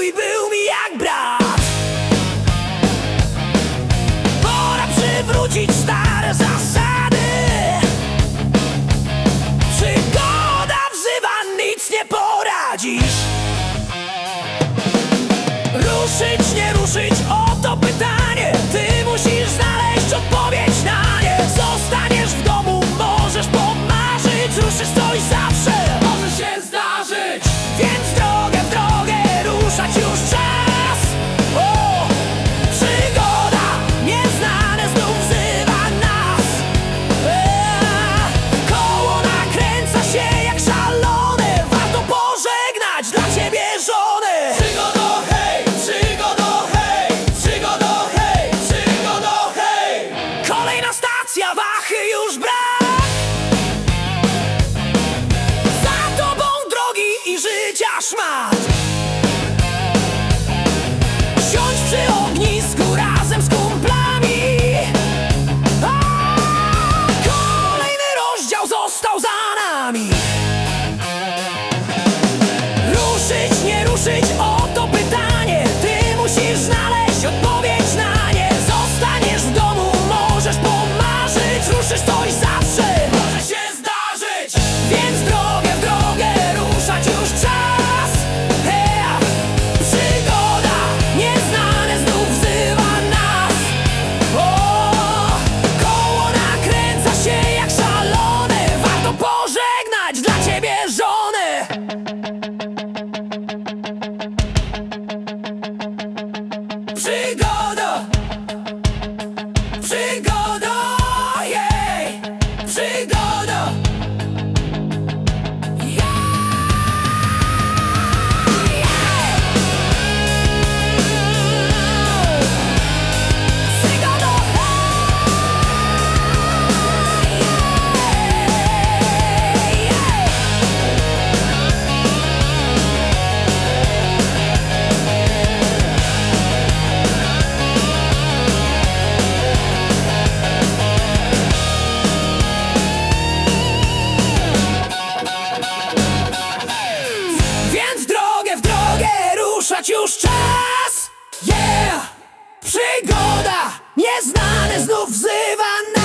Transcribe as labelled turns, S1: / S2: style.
S1: i był mi jak brat. Pora przywrócić stare zasady. Przygoda wzywa, nic nie poradzisz. Ruszyć, nie ruszyć, oto pytanie. Ty musisz znaleźć odpowiedź na nie. Zostaniesz w domu, możesz pomarzyć. Ruszysz coś zawsze, może się zdarzyć. Więc w drogę, ruszać już czas. O, przygoda, nieznane znów wzywa nas. Koło nakręca się jak szalone. Warto pożegnać dla ciebie żonę. Przygodo, hej, przygodo, hej, przygodo, hej, przygodo, hej. Kolejna stacja, wachy już brak. Za tobą drogi i życia szmat. Siądź przy ognisku razem z kumplami. Kolejny rozdział został za nami. Ruszyć, nie ruszyć, oto pytanie. Ty musisz znaleźć odpowiedź na nie. Zostaniesz w domu, możesz pomarzyć. Ruszysz coś zawsze, może się zdarzyć. Więc w drogę, ruszać już czas. Przygoda, nieznane znów wzywa nas. O, koło nakręca się jak szalone. Warto pożegnać dla ciebie żonę. Przygoda, przygoda, jej, przygoda. Przygoda, więc w drogę, ruszać już czas. Yeah! Przygoda, nieznane znów wzywa nas.